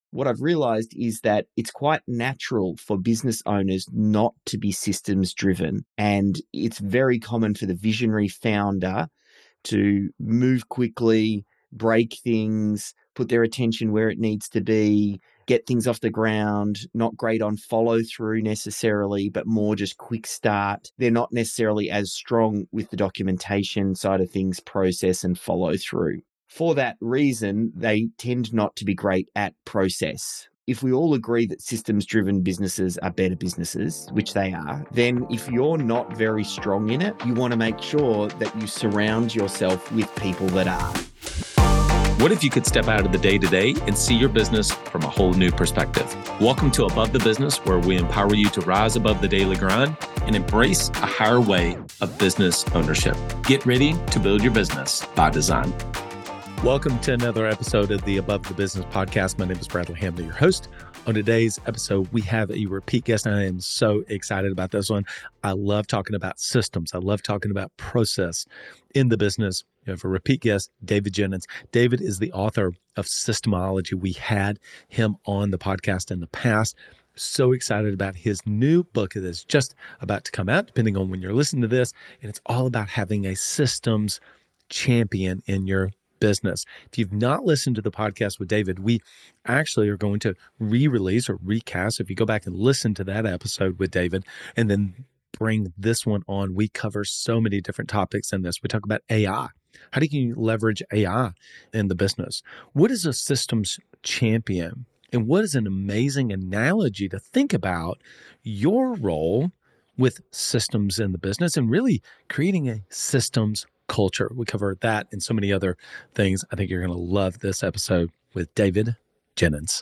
what I've realized is that it's quite natural for business owners not to be systems driven. And it's very common for the visionary founder to move quickly, break things, put their attention where it needs to be, get things off the ground, not great on follow through necessarily, but more just quick start. They're not necessarily as strong with the documentation side of things, process and follow through. For that reason, they tend not to be great at process. If we all agree that systems-driven businesses are better businesses, which they are, then if you're not very strong in it, you want to make sure that you surround yourself with people that are. What if you could step out of the day-to-day and see your business from a whole new perspective? Welcome to Above the Business, where we empower you to rise above the daily grind and embrace a higher way of business ownership. Get ready to build your business by design. Welcome to another episode of the Above the Business podcast. My name is Bradley Hamley, your host. On today's episode, we have a repeat guest, and I am so excited about this one. I love talking about systems. I love talking about process in the business. We have a repeat guest, David Jenyns. David is the author of Systemology. We had him on the podcast in the past. So excited about his new book that is just about to come out, depending on when you're listening to this. And it's all about having a systems champion in your business. If you've not listened to the podcast with David, we actually are going to re-release or recast. If you go back and listen to that episode with David and then bring this one on, we cover so many different topics in this. We talk about AI. How do you leverage AI in the business? What is a systems champion? And what is an amazing analogy to think about your role with systems in the business and really creating a systems culture. We cover that and so many other things. I think you're going to love this episode with David Jenyns.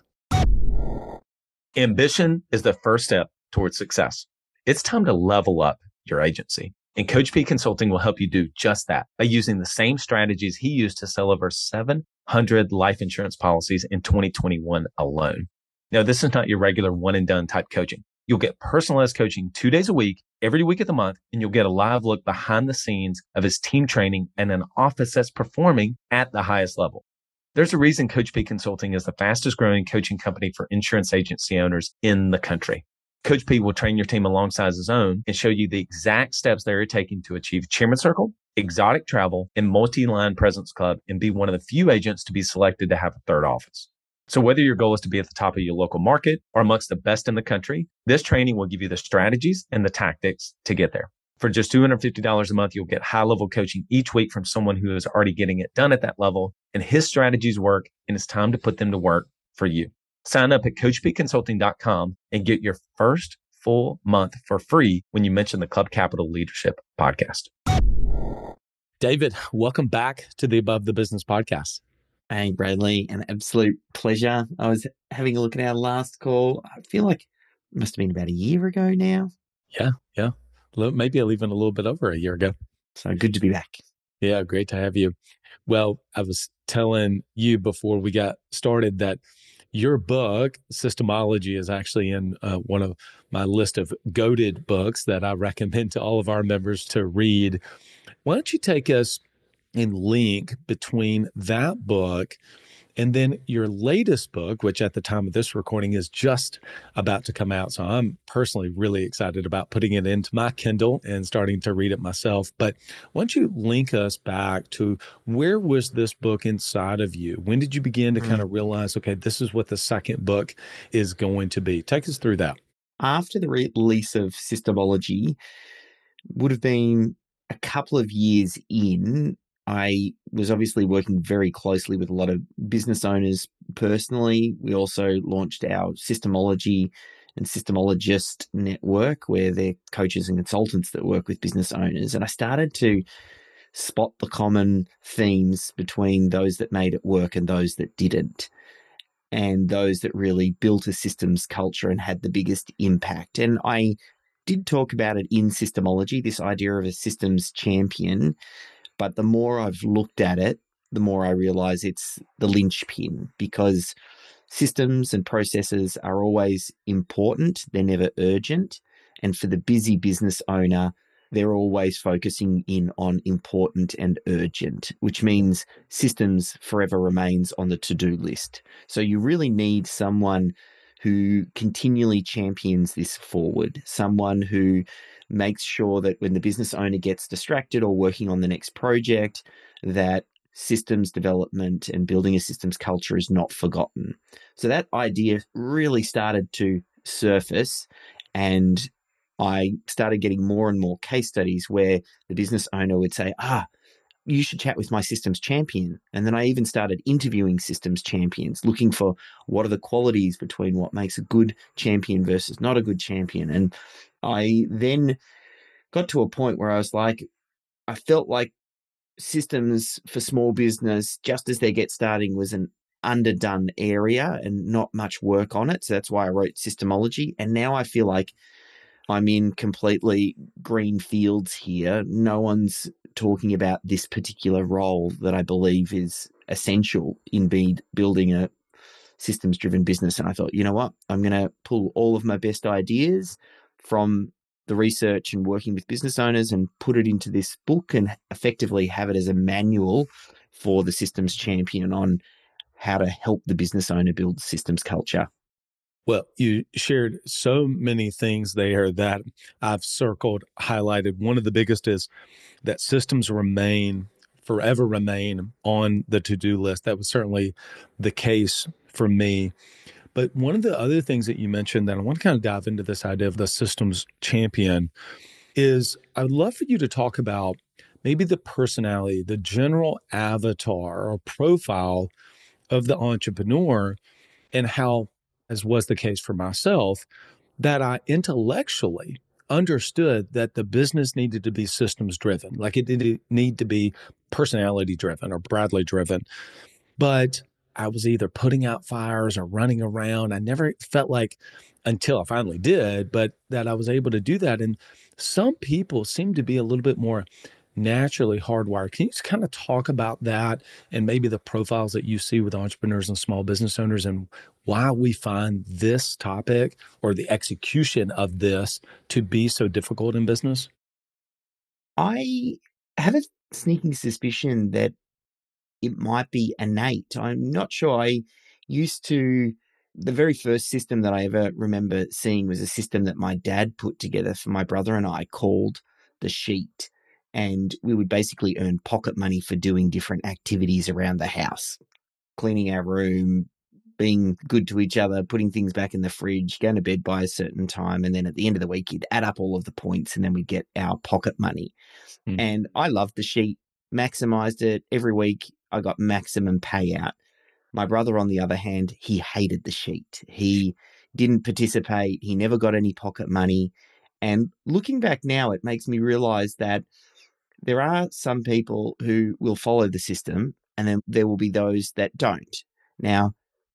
Ambition is the first step towards success. It's time to level up your agency. And Coach P Consulting will help you do just that by using the same strategies he used to sell over 700 life insurance policies in 2021 alone. Now, this is not your regular one and done type coaching. You'll get personalized coaching 2 days a week, every week of the month, and you'll get a live look behind the scenes of his team training and an office that's performing at the highest level. There's a reason Coach P Consulting is the fastest growing coaching company for insurance agency owners in the country. Coach P will train your team alongside his own and show you the exact steps they're taking to achieve Chairman Circle, exotic travel, and multi-line presence club, and be one of the few agents to be selected to have a third office. So whether your goal is to be at the top of your local market or amongst the best in the country, this training will give you the strategies and the tactics to get there. For just $250 a month, you'll get high-level coaching each week from someone who is already getting it done at that level, and his strategies work, and it's time to put them to work for you. Sign up at CoachPConsulting.com and get your first full month for free when you mention the Club Capital Leadership Podcast. David, welcome back to the Above the Business podcast. Hey, Bradley, an absolute pleasure. I was having a look at our last call. I feel like it must have been about a year ago now. Yeah. Maybe even a little bit over a year ago. So good to be back. Yeah, great to have you. Well, I was telling you before we got started that your book, Systemology, is actually in one of my list of goated books that I recommend to all of our members to read. Why don't you take us and link between that book and then your latest book, which at the time of this recording is just about to come out. So I'm personally really excited about putting it into my Kindle and starting to read it myself. But why don't you link us back to where was this book inside of you? When did you begin to kind of realize, okay, this is what the second book is going to be? Take us through that. After the release of Systemology, would have been a couple of years in. I was obviously working very closely with a lot of business owners personally. We also launched our Systemology and Systemologist network, where they're coaches and consultants that work with business owners. And I started to spot the common themes between those that made it work and those that didn't, and those that really built a systems culture and had the biggest impact. And I did talk about it in Systemology, this idea of a systems champion. But the more I've looked at it, the more I realize it's the linchpin, because systems and processes are always important. They're never urgent. And for the busy business owner, they're always focusing in on important and urgent, which means systems forever remains on the to-do list. So you really need someone who continually champions this forward, someone who makes sure that when the business owner gets distracted or working on the next project, that systems development and building a systems culture is not forgotten. So that idea really started to surface, and I started getting more and more case studies where the business owner would say, you should chat with my systems champion. And then I even started interviewing systems champions, looking for what are the qualities between what makes a good champion versus not a good champion. And I then got to a point where I was like, I felt like systems for small business, just as they get starting, was an underdone area and not much work on it. So that's why I wrote Systemology. And now I feel like I'm in completely green fields here. No one's talking about this particular role that I believe is essential in building a systems driven business. And I thought, you know what? I'm going to pull all of my best ideas from the research and working with business owners and put it into this book and effectively have it as a manual for the systems champion on how to help the business owner build systems culture. Well, you shared so many things there that I've circled, highlighted. One of the biggest is that systems forever remain on the to-do list. That was certainly the case for me. But one of the other things that you mentioned that I want to kind of dive into this idea of the systems champion is I'd love for you to talk about maybe the personality, the general avatar or profile of the entrepreneur, and how, as was the case for myself, that I intellectually understood that the business needed to be systems driven, like it didn't need to be personality driven or Bradley driven. But I was either putting out fires or running around. I never felt like, until I finally did, but that I was able to do that. And some people seem to be a little bit more naturally hardwired. Can you just kind of talk about that and maybe the profiles that you see with entrepreneurs and small business owners and why we find this topic or the execution of this to be so difficult in business? I have a sneaking suspicion that it might be innate. I'm not sure. The very first system that I ever remember seeing was a system that my dad put together for my brother and I called the Sheet. And we would basically earn pocket money for doing different activities around the house, cleaning our room, being good to each other, putting things back in the fridge, going to bed by a certain time. And then at the end of the week, you'd add up all of the points and then we'd get our pocket money. Mm. And I loved the Sheet, maximized it. Every week I got maximum payout. My brother, on the other hand, he hated the Sheet. He didn't participate. He never got any pocket money. And looking back now, it makes me realize that there are some people who will follow the system and then there will be those that don't. Now,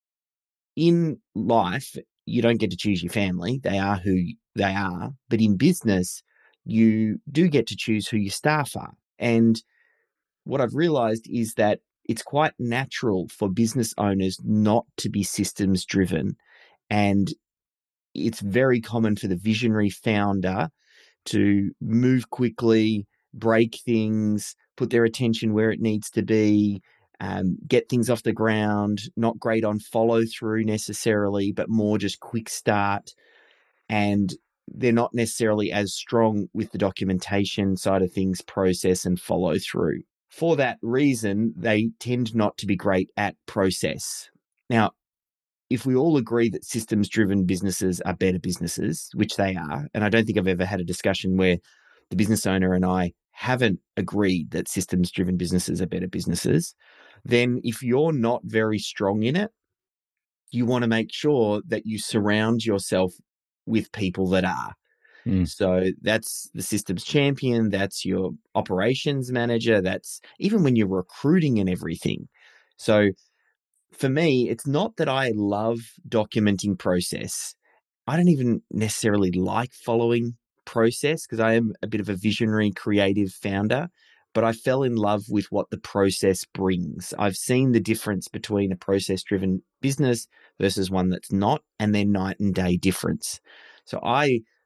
in life, you don't get to choose your family. They are who they are. But in business, you do get to choose who your staff are. And what I've realized is that it's quite natural for business owners not to be systems driven. And it's very common for the visionary founder to move quickly, break things, put their attention where it needs to be, get things off the ground, not great on follow through necessarily, but more just quick start. And they're not necessarily as strong with the documentation side of things, process and follow through. For that reason, they tend not to be great at process. Now, if we all agree that systems driven businesses are better businesses, which they are, and I don't think I've ever had a discussion where the business owner and I haven't agreed that systems driven businesses are better businesses, then if you're not very strong in it, you want to make sure that you surround yourself with people that are. Mm. So that's the systems champion, that's your operations manager, that's even when you're recruiting and everything. So for me, it's not that I love documenting process. I don't even necessarily like following process because I am a bit of a visionary, creative founder, but I fell in love with what the process brings. I've seen the difference between a process driven business versus one that's not, and they're night and day difference. So I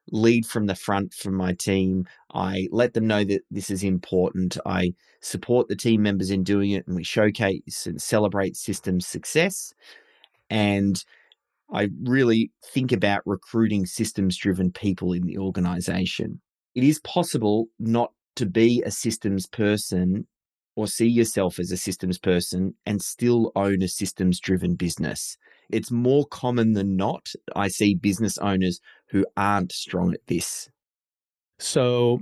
lead from the front for my team. I let them know that this is important. I support the team members in doing it, and we showcase and celebrate systems success. And I really think about recruiting systems-driven people in the organization. It is possible not to be a systems person or see yourself as a systems person and still own a systems-driven business. It's more common than not. I see business owners who aren't strong at this. So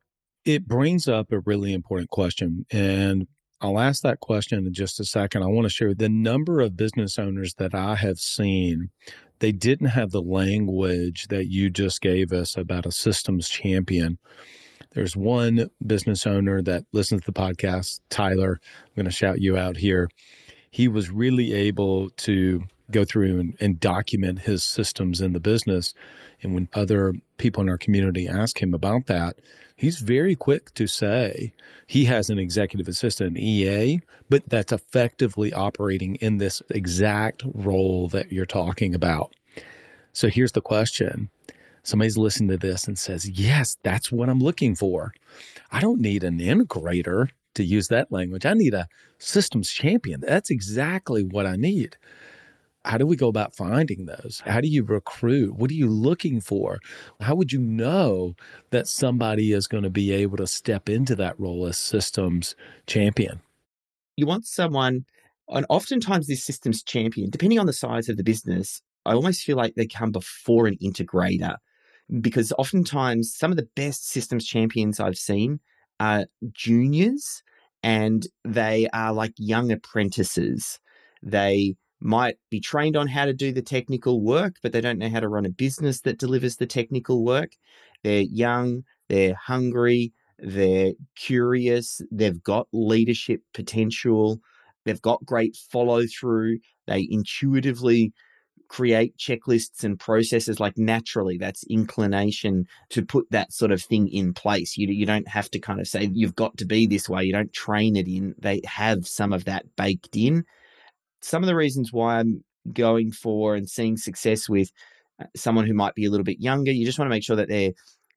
it brings up a really important question. And I'll ask that question in just a second. I want to share the number of business owners that I have seen. They didn't have the language that you just gave us about a systems champion. There's one business owner that listens to the podcast, Tyler. I'm going to shout you out here. He was really able to go through and document his systems in the business. And when other people in our community ask him about that, he's very quick to say he has an executive assistant, EA, but that's effectively operating in this exact role that you're talking about. So here's the question. Somebody's listening to this and says, yes, that's what I'm looking for. I don't need an integrator to use that language. I need a systems champion. That's exactly what I need. How do we go about finding those? How do you recruit? What are you looking for? How would you know that somebody is going to be able to step into that role as systems champion? You want someone, and oftentimes this systems champion, depending on the size of the business, I almost feel like they come before an integrator, because oftentimes some of the best systems champions I've seen are juniors, and they are like young apprentices. They might be trained on how to do the technical work, but they don't know how to run a business that delivers the technical work. They're young, they're hungry, they're curious, they've got leadership potential, they've got great follow through, they intuitively create checklists and processes like naturally. That's inclination to put that sort of thing in place. You don't have to kind of say you've got to be this way. You don't train it in. They have some of that baked in. Some of the reasons why I'm going for and seeing success with someone who might be a little bit younger, you just want to make sure that they're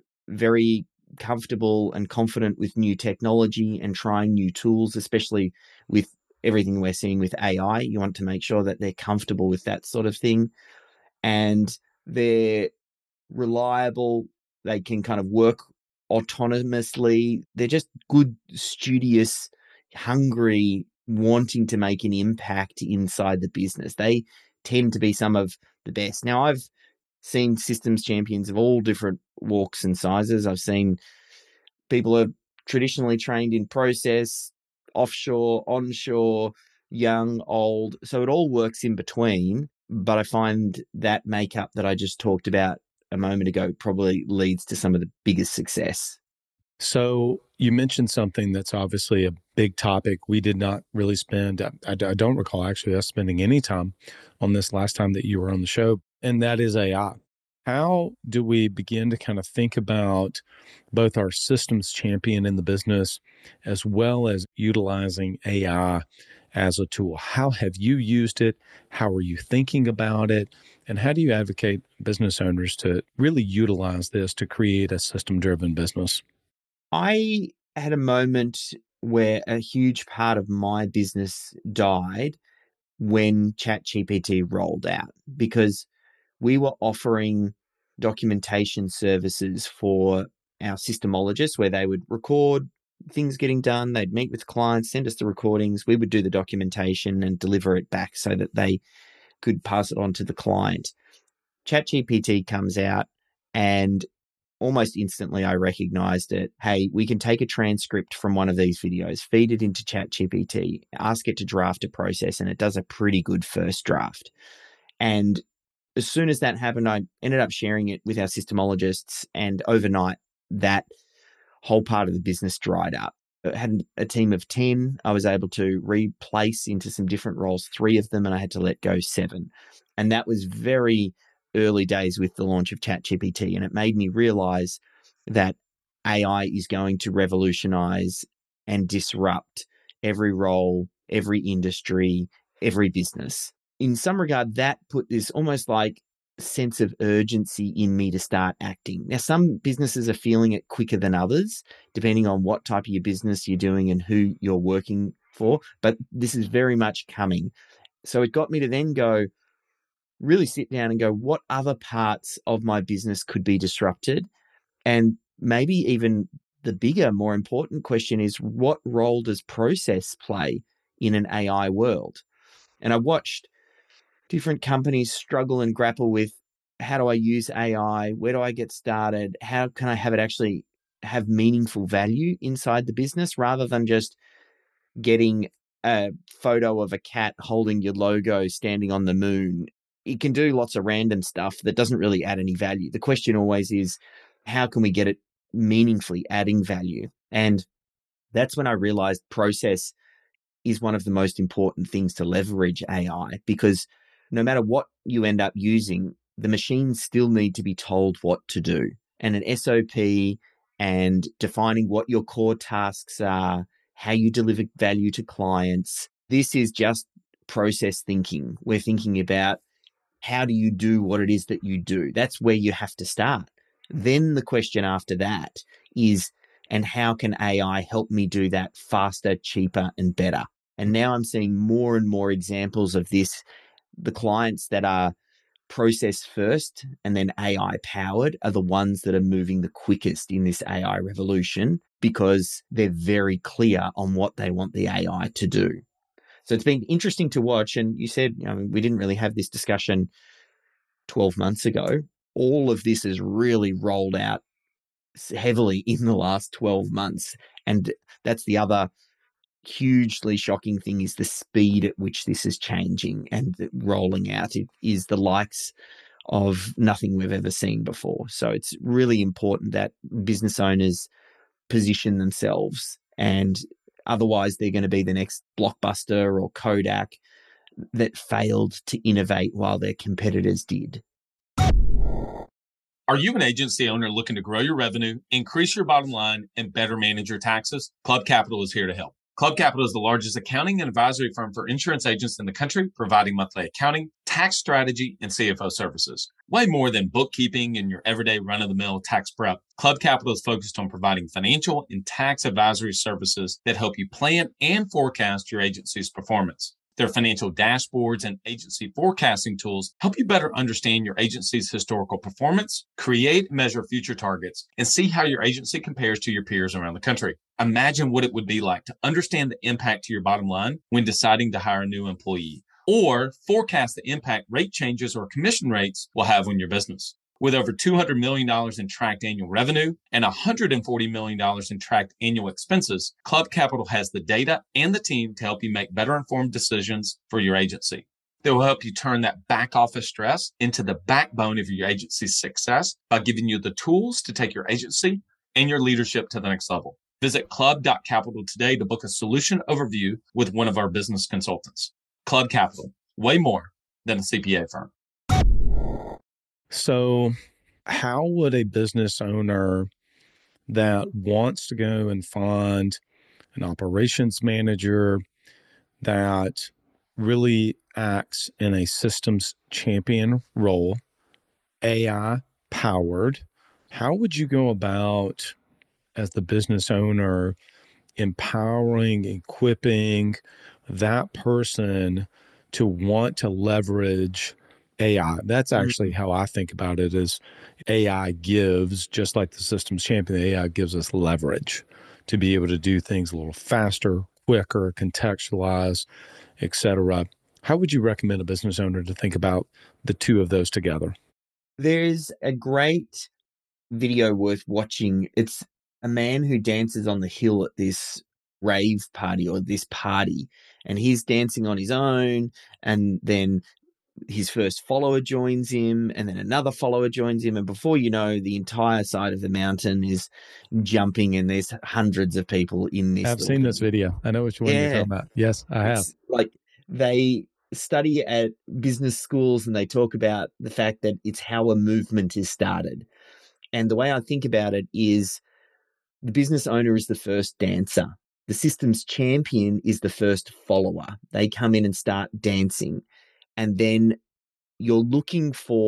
very comfortable and confident with new technology and trying new tools, especially with everything we're seeing with AI. You want to make sure that they're comfortable with that sort of thing, and they're reliable. They can kind of work autonomously. They're just good, studious, hungry, wanting to make an impact inside the business. They tend to be some of the best. Now, I've seen systems champions of all different walks and sizes. I've seen people who are traditionally trained in process, offshore, onshore, young, old. So it all works in between. But I find that makeup that I just talked about a moment ago probably leads to some of the biggest success. So you mentioned something that's obviously a big topic. We did not really spend, I don't recall actually us spending any time on this last time that you were on the show, and that is AI. How do we begin to kind of think about both our systems champion in the business as well as utilizing AI as a tool? How have you used it? How are you thinking about it? And how do you advocate business owners to really utilize this to create a system-driven business? I had a moment where a huge part of my business died when ChatGPT rolled out, because we were offering documentation services for our systemologists where they would record things getting done. They'd meet with clients, send us the recordings. We would do the documentation and deliver it back so that they could pass it on to the client. ChatGPT comes out, and almost instantly I recognized it. Hey, we can take a transcript from one of these videos, feed it into ChatGPT, ask it to draft a process, and it does a pretty good first draft. And as soon as that happened, I ended up sharing it with our systemologists, and overnight, that whole part of the business dried up. I had a team of 10. I was able to replace into some different roles 3 of them, and I had to let go 7. And that was very early days with the launch of ChatGPT. And it made me realize that AI is going to revolutionize and disrupt every role, every industry, every business. In some regard, that put this almost like sense of urgency in me to start acting. Now, some businesses are feeling it quicker than others, depending on what type of your business you're doing and who you're working for. But this is very much coming. So it got me to then go, really sit down and go, what other parts of my business could be disrupted? And maybe even the bigger, more important question is, what role does process play in an AI world? And I watched different companies struggle and grapple with, how do I use AI? Where do I get started? How can I have it actually have meaningful value inside the business rather than just getting a photo of a cat holding your logo standing on the moon? It can do lots of random stuff that doesn't really add any value. The question always is, how can we get it meaningfully adding value? And that's when I realized process is one of the most important things to leverage AI, because no matter what you end up using, the machines still need to be told what to do. And an SOP and defining what your core tasks are, how you deliver value to clients. This is just process thinking. We're thinking about, how do you do what it is that you do? That's where you have to start. Then the question after that is, and how can AI help me do that faster, cheaper, and better? And now I'm seeing more and more examples of this. The clients that are process first and then AI powered are the ones that are moving the quickest in this AI revolution, because they're very clear on what they want the AI to do. So it's been interesting to watch. And you said, we didn't really have this discussion 12 months ago. All of this has really rolled out heavily in the last 12 months. And that's the other hugely shocking thing, is the speed at which this is changing and rolling out. It is the likes of nothing we've ever seen before. So it's really important that business owners position themselves, and otherwise they're going to be the next Blockbuster or Kodak that failed to innovate while their competitors did. Are you an agency owner looking to grow your revenue, increase your bottom line, and better manage your taxes? Club Capital is here to help. Club Capital is the largest accounting and advisory firm for insurance agents in the country, providing monthly accounting, tax strategy, and CFO services. Way more than bookkeeping and your everyday run-of-the-mill tax prep, Club Capital is focused on providing financial and tax advisory services that help you plan and forecast your agency's performance. Their financial dashboards and agency forecasting tools help you better understand your agency's historical performance, create and measure future targets, and see how your agency compares to your peers around the country. Imagine what it would be like to understand the impact to your bottom line when deciding to hire a new employee, or forecast the impact rate changes or commission rates will have on your business. With over $200 million in tracked annual revenue and $140 million in tracked annual expenses, Club Capital has the data and the team to help you make better informed decisions for your agency. They will help you turn that back office stress into the backbone of your agency's success by giving you the tools to take your agency and your leadership to the next level. Visit club.capital today to book a solution overview with one of our business consultants. Club Capital, way more than a CPA firm. So, how would a business owner that wants to go and find an operations manager that really acts in a systems champion role, AI powered, how would you go about, as the business owner, empowering, equipping that person to want to leverage AI? That's actually how I think about it, is AI gives, just like the systems champion, AI gives us leverage to be able to do things a little faster, quicker, contextualize, et cetera. How would you recommend a business owner to think about the two of those together? There's a great video worth watching. It's a man who dances on the hill at this rave party or this party, and he's dancing on his own, and then his first follower joins him, and then another follower joins him, and before you know, the entire side of the mountain is jumping, and there's hundreds of people in this. I've seen this video. I know which one you're talking about. Yes, I have. Like, they study at business schools and they talk about the fact that it's how a movement is started. And the way I think about it is, the business owner is the first dancer. The systems champion is the first follower. They come in and start dancing. And then you're looking for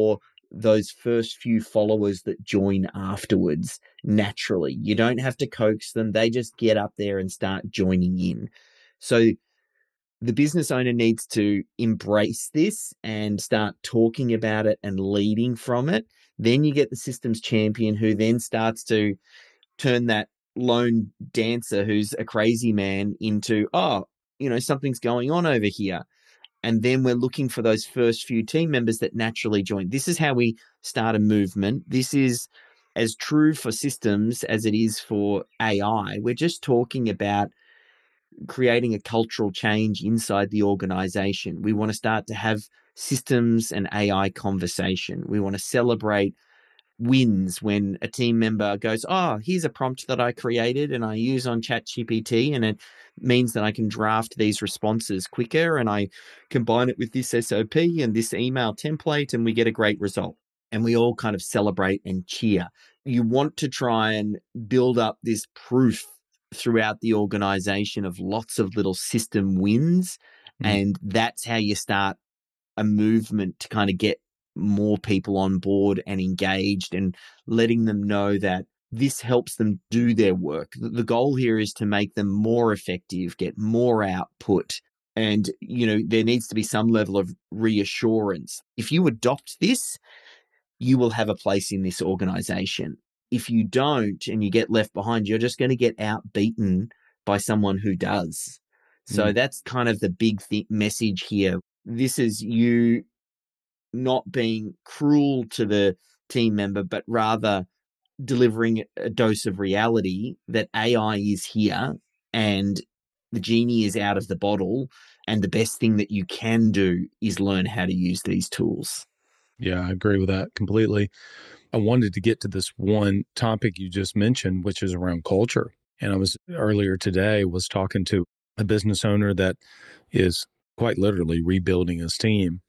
those first few followers that join afterwards naturally. You don't have to coax them. They just get up there and start joining in. So the business owner needs to embrace this and start talking about it and leading from it. Then you get the systems champion who then starts to turn that lone dancer who's a crazy man into, oh, something's going on over here. And then we're looking for those first few team members that naturally join. This is how we start a movement. This is as true for systems as it is for AI. We're just talking about creating a cultural change inside the organization. We want to start to have systems and AI conversation. We want to celebrate wins when a team member goes, oh, here's a prompt that I created and I use on ChatGPT, and it means that I can draft these responses quicker, and I combine it with this SOP and this email template, and we get a great result. And we all kind of celebrate and cheer. You want to try and build up this proof throughout the organization of lots of little system wins. And that's how you start a movement to kind of get more people on board and engaged, and letting them know that this helps them do their work. The goal here is to make them more effective, get more output. And, there needs to be some level of reassurance. If you adopt this, you will have a place in this organization. If you don't and you get left behind, you're just going to get outbeaten by someone who does. So that's kind of the big message here. This is you not being cruel to the team member, but rather delivering a dose of reality that AI is here and the genie is out of the bottle. And the best thing that you can do is learn how to use these tools. Yeah, I agree with that completely. I wanted to get to this one topic you just mentioned, which is around culture. And I was earlier today was talking to a business owner that is quite literally rebuilding his team.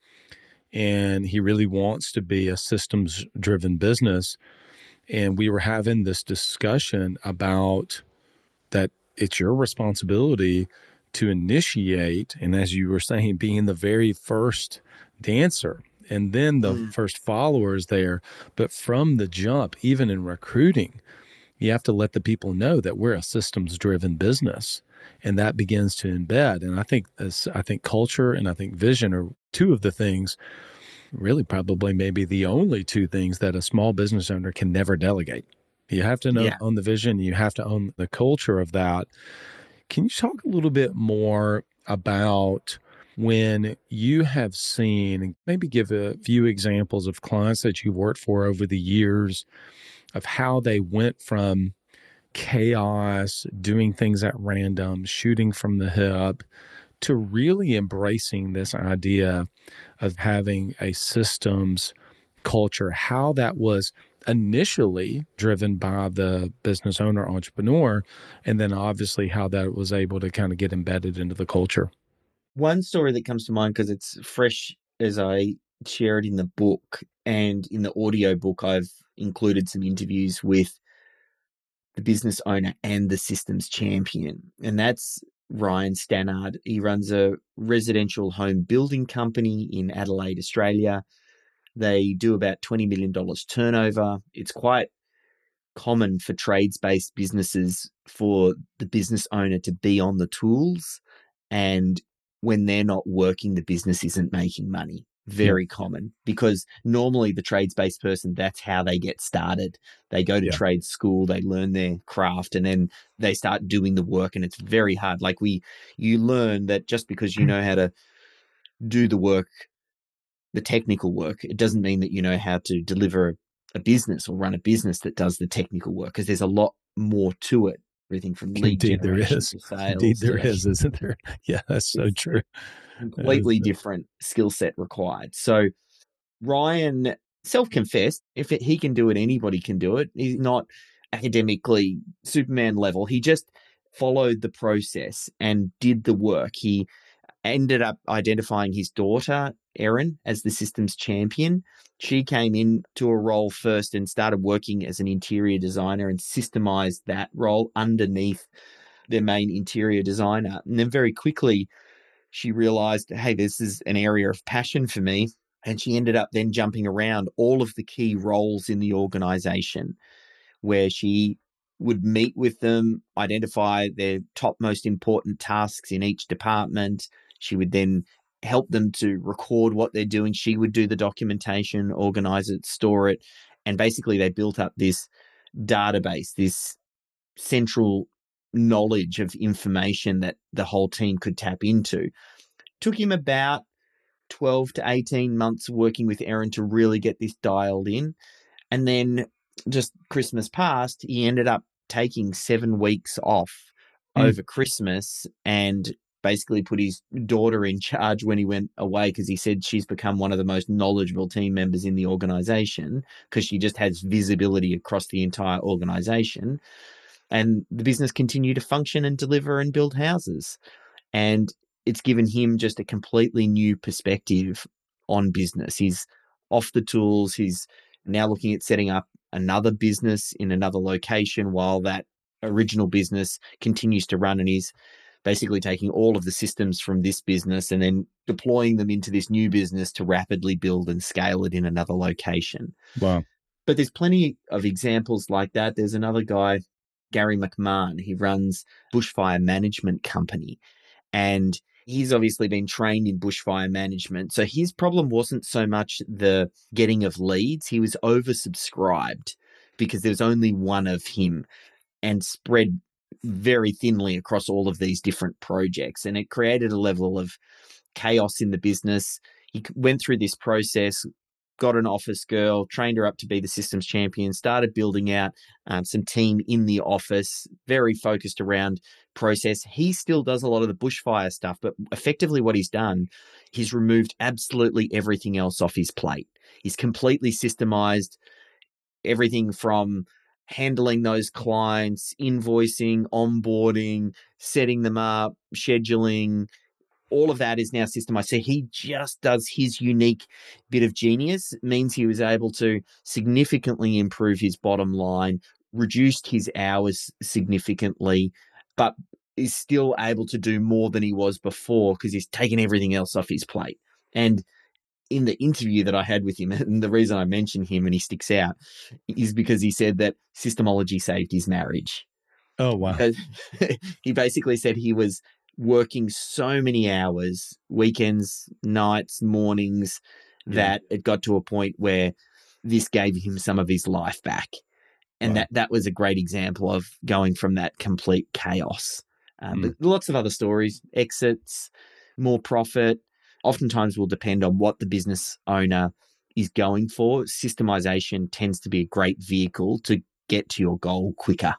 And he really wants to be a systems driven business. And we were having this discussion about that it's your responsibility to initiate. And as you were saying, being the very first dancer and then the first followers there. But from the jump, even in recruiting, you have to let the people know that we're a systems driven business. And that begins to embed. And I think culture and I think vision are two of the things, really probably maybe the only two things that a small business owner can never delegate. You have to own the vision. You have to own the culture of that. Can you talk a little bit more about when you have seen, maybe give a few examples of clients that you've worked for over the years of how they went from chaos, doing things at random, shooting from the hip, to really embracing this idea of having a systems culture, how that was initially driven by the business owner entrepreneur, and then obviously how that was able to kind of get embedded into the culture. One story that comes to mind, because it's fresh as I share it in the book, and in the audio book, I've included some interviews with the business owner and the systems champion. And that's Ryan Stannard. He runs a residential home building company in Adelaide, Australia. They do about $20 million turnover. It's quite common for trades-based businesses for the business owner to be on the tools, and when they're not working, the business isn't making money. Very common, because normally the trades-based person, that's how they get started. They go to trade school, they learn their craft, and then they start doing the work, and it's very hard. Like you learn that just because you know how to do the work, the technical work, it doesn't mean that you know how to deliver a business or run a business that does the technical work, because there's a lot more to it. Everything from lead generation to sales. Indeed, there is, isn't there? Yeah, that's so true. Completely different skill set required. So Ryan self-confessed, if he can do it, anybody can do it. He's not academically Superman level. He just followed the process and did the work. He ended up identifying his daughter, Erin, as the systems champion. She came into a role first and started working as an interior designer and systemized that role underneath their main interior designer. And then very quickly, she realized, hey, this is an area of passion for me. And she ended up then jumping around all of the key roles in the organization, where she would meet with them, identify their top most important tasks in each department. She would then help them to record what they're doing. She would do the documentation, organize it, store it. And basically, they built up this database, this central knowledge of information that the whole team could tap into. Took him about 12 to 18 months working with Erin to really get this dialed in. And then just Christmas past, he ended up taking 7 weeks off over Christmas and basically put his daughter in charge when he went away, because he said she's become one of the most knowledgeable team members in the organization because she just has visibility across the entire organization. And the business continued to function and deliver and build houses. And it's given him just a completely new perspective on business. He's off the tools. He's now looking at setting up another business in another location while that original business continues to run. And he's basically taking all of the systems from this business and then deploying them into this new business to rapidly build and scale it in another location. Wow. But there's plenty of examples like that. There's another guy, Gary McMahon. He runs Bushfire Management Company, and he's obviously been trained in bushfire management. So his problem wasn't so much the getting of leads. He was oversubscribed because there was only one of him and spread very thinly across all of these different projects. And it created a level of chaos in the business. He went through this process, got an office girl, trained her up to be the systems champion, started building out some team in the office, very focused around process. He still does a lot of the bushfire stuff, but effectively what he's done, he's removed absolutely everything else off his plate. He's completely systemized everything from handling those clients, invoicing, onboarding, setting them up, scheduling. All of that is now systemized. So he just does his unique bit of genius. It means he was able to significantly improve his bottom line, reduced his hours significantly, but is still able to do more than he was before because he's taken everything else off his plate. And in the interview that I had with him, and the reason I mention him and he sticks out is because he said that Systemology saved his marriage. Oh, wow. He basically said he was working so many hours, weekends, nights, mornings, that it got to a point where this gave him some of his life back. And that was a great example of going from that complete chaos. But lots of other stories, exits, more profit, oftentimes will depend on what the business owner is going for. Systemization tends to be a great vehicle to get to your goal quicker.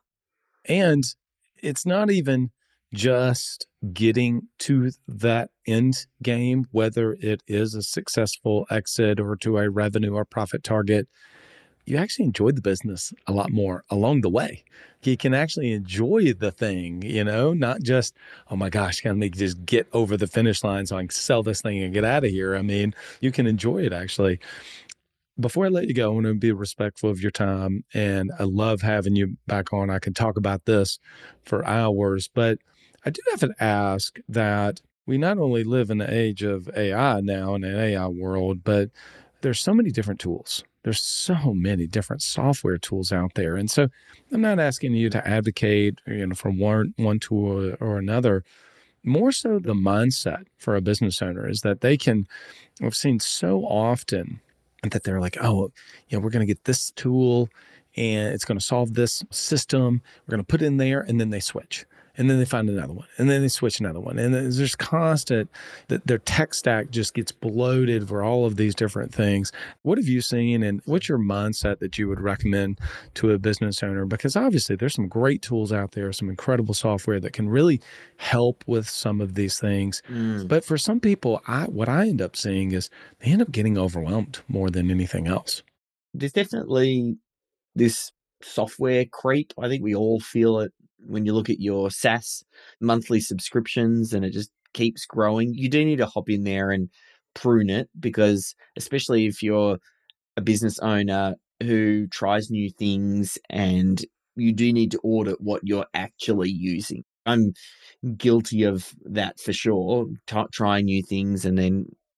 And it's not even just getting to that end game, whether it is a successful exit or to a revenue or profit target. You actually enjoy the business a lot more along the way. You can actually enjoy the thing, not just, oh my gosh, can we just get over the finish line so I can sell this thing and get out of here? I mean, you can enjoy it actually. Before I let you go, I want to be respectful of your time, and I love having you back on. I can talk about this for hours, but I do have to ask that we not only live in the age of AI now, in an AI world, but there's so many different tools. There's so many different software tools out there. And so I'm not asking you to advocate, for one tool or another. More so the mindset for a business owner is that I've seen so often that they're like, oh, we're going to get this tool and it's going to solve this system. We're going to put it in there, and then they switch. And then they find another one, and then they switch another one. And there's constant that their tech stack just gets bloated for all of these different things. What have you seen, and what's your mindset that you would recommend to a business owner? Because obviously there's some great tools out there, some incredible software that can really help with some of these things. But for some people, what I end up seeing is they end up getting overwhelmed more than anything else. There's definitely this software creep. I think we all feel it when you look at your SaaS monthly subscriptions, and it just keeps growing. You do need to hop in there and prune it, because especially if you're a business owner who tries new things, and you do need to audit what you're actually using. I'm guilty of that for sure, trying new things and then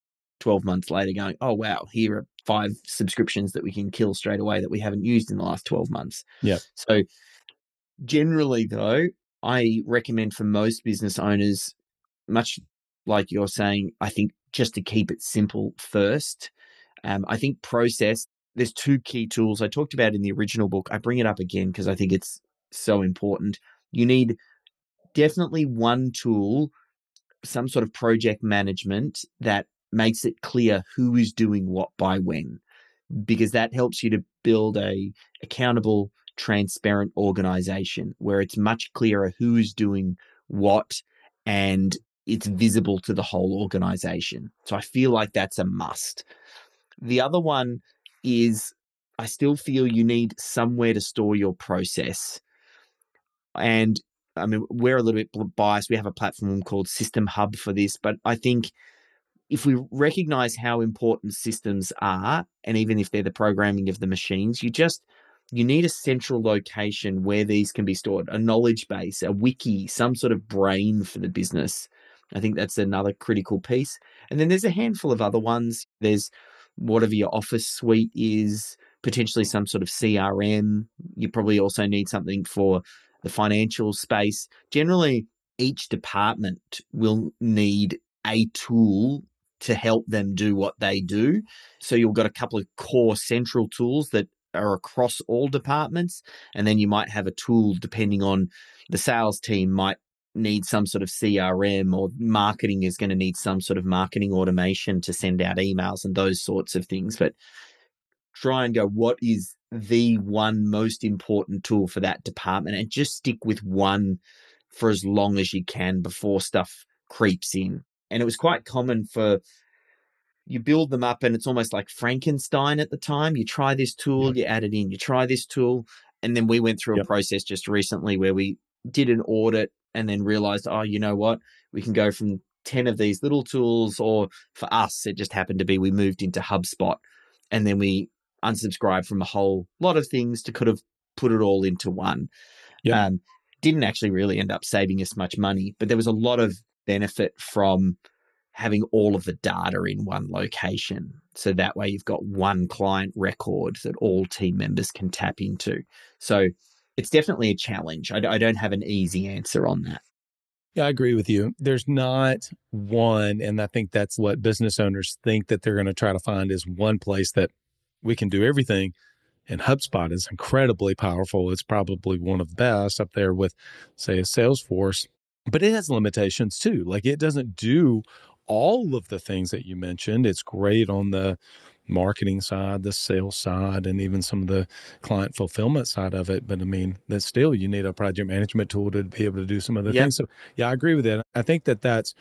12 months later going, oh, wow, here are 5 subscriptions that we can kill straight away that we haven't used in the last 12 months. Yeah. So generally, though, I recommend for most business owners, much like you're saying, I think just to keep it simple first. I think process, there's 2 key tools I talked about in the original book. I bring it up again because I think it's so important. You need definitely one tool, some sort of project management that makes it clear who is doing what by when, because that helps you to build a accountable, transparent organization where it's much clearer who is doing what and it's visible to the whole organization. So I feel like that's a must. The other one is I still feel you need somewhere to store your process. And I mean, we're a little bit biased. We have a platform called System Hub for this, but I think if we recognize how important systems are, and even if they're the programming of the machines, you need a central location where these can be stored, a knowledge base, a wiki, some sort of brain for the business. I think that's another critical piece. And then there's a handful of other ones. There's whatever your office suite is, potentially some sort of CRM. You probably also need something for the financial space. Generally, each department will need a tool to help them do what they do. So you've got a couple of core central tools that are across all departments. And then you might have a tool depending on the sales team might need some sort of CRM, or marketing is going to need some sort of marketing automation to send out emails and those sorts of things. But try and go, what is the one most important tool for that department, and just stick with one for as long as you can before stuff creeps in. And it was quite common for you build them up and it's almost like Frankenstein at the time. You try this tool, you add it in, you try this tool. And then we went through a process just recently where we did an audit and then realized, oh, you know what? We can go from 10 of these little tools, or for us, it just happened to be we moved into HubSpot and then we unsubscribed from a whole lot of things to kind of put it all into one. Didn't actually really end up saving us much money, but there was a lot of benefit from having all of the data in one location. So that way you've got one client record that all team members can tap into. So it's definitely a challenge. I don't have an easy answer on that. Yeah, I agree with you. There's not one, and I think that's what business owners think that they're going to try to find is one place that we can do everything. And HubSpot is incredibly powerful. It's probably one of the best up there with, say, a Salesforce, but it has limitations too. Like it doesn't do all of the things that you mentioned. It's great on the marketing side, the sales side, and even some of the client fulfillment side of it. But I mean, that's still, you need a project management tool to be able to do some other things. So yeah, I agree with that. I think that that's,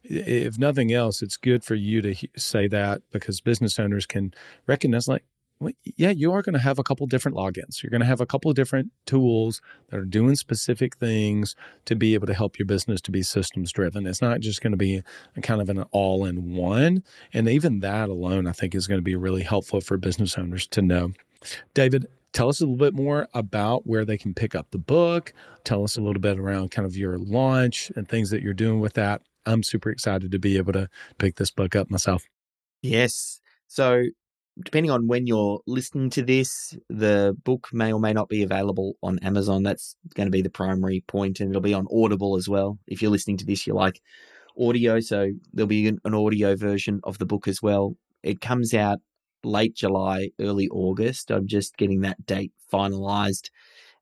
if nothing else, it's good for you to say that, because business owners can recognize like, well, yeah, you are going to have a couple different logins. You're going to have a couple of different tools that are doing specific things to be able to help your business to be systems driven. It's not just going to be a kind of an all in one. And even that alone, I think, is going to be really helpful for business owners to know. David, tell us a little bit more about where they can pick up the book. Tell us a little bit around kind of your launch and things that you're doing with that. I'm super excited to be able to pick this book up myself. Yes. So depending on when you're listening to this, the book may or may not be available on Amazon. That's going to be the primary point, and it'll be on Audible as well. If you're listening to this, you like audio, so there'll be an audio version of the book as well. It comes out late July, early August. I'm just getting that date finalized,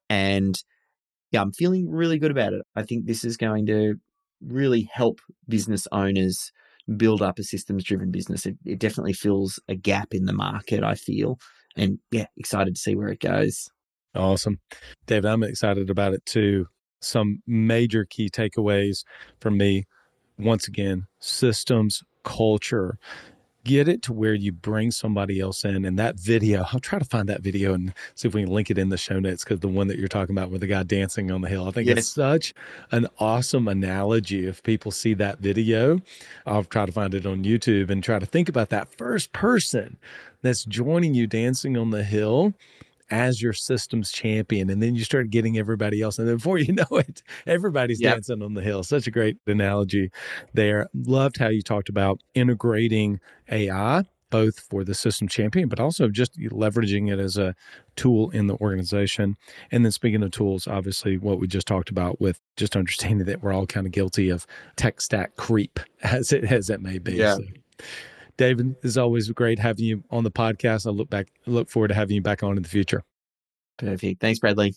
and yeah, I'm feeling really good about it. I think this is going to really help business owners build up a systems-driven business. It definitely fills a gap in the market, I feel. And yeah, excited to see where it goes. Awesome. David, I'm excited about it too. Some major key takeaways from me. Once again, systems, culture. Get it to where you bring somebody else in. And that video, I'll try to find that video and see if we can link it in the show notes, because the one that you're talking about with the guy dancing on the hill, I think it's such an awesome analogy. If people see that video, I'll try to find it on YouTube and try to think about that first person that's joining you dancing on the hill as your systems champion. And then you start getting everybody else. And then before you know it, everybody's dancing on the hill. Such a great analogy there. Loved how you talked about integrating AI, both for the system champion, but also just leveraging it as a tool in the organization. And then speaking of tools, obviously what we just talked about with just understanding that we're all kind of guilty of tech stack creep as it may be. Yeah. So, David, it's always great having you on the podcast. I look forward to having you back on in the future. Perfect. Thanks, Bradley.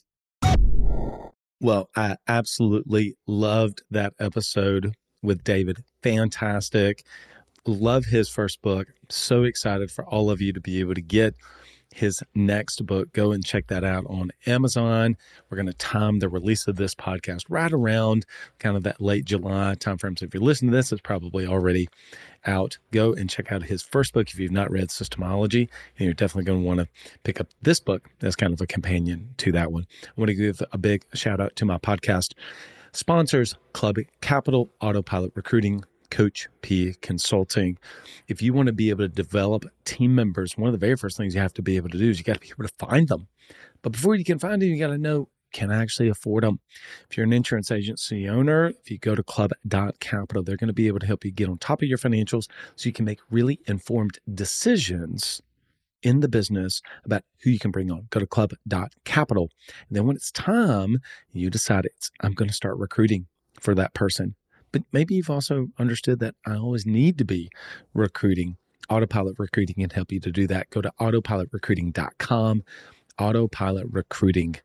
Well, I absolutely loved that episode with David. Fantastic. Love his first book. So excited for all of you to be able to get his next book. Go and check that out on Amazon. We're going to time the release of this podcast right around kind of that late July timeframe. So if you're listening to this, it's probably already out. Go and check out his first book if you've not read Systemology, and you're definitely going to want to pick up this book as kind of a companion to that one. I want to give a big shout out to my podcast sponsors, Club Capital, Autopilot Recruiting, Coach P Consulting. If you want to be able to develop team members, one of the very first things you have to be able to do is you got to be able to find them. But before you can find them, you got to know, can I actually afford them? If you're an insurance agency owner, if you go to club.capital, they're going to be able to help you get on top of your financials so you can make really informed decisions in the business about who you can bring on. Go to club.capital. And then when it's time, you decide I'm going to start recruiting for that person. But maybe you've also understood that I always need to be recruiting. Autopilot Recruiting can help you to do that. Go to autopilotrecruiting.com, autopilotrecruiting.com.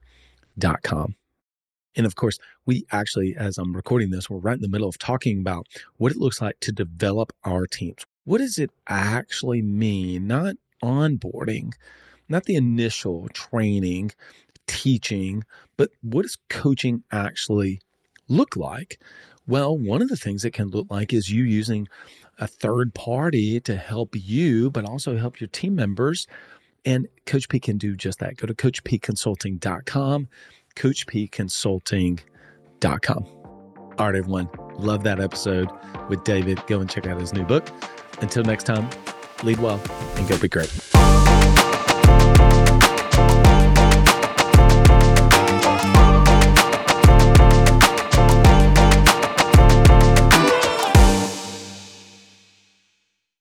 And of course, we actually, as I'm recording this, we're right in the middle of talking about what it looks like to develop our teams. What does it actually mean? Not onboarding, not the initial training, teaching, but what does coaching actually look like? Well, one of the things it can look like is you using a third party to help you, but also help your team members. And Coach P can do just that. Go to coachpconsulting.com, coachpconsulting.com. All right, everyone. Love that episode with David. Go and check out his new book. Until next time, lead well and go be great.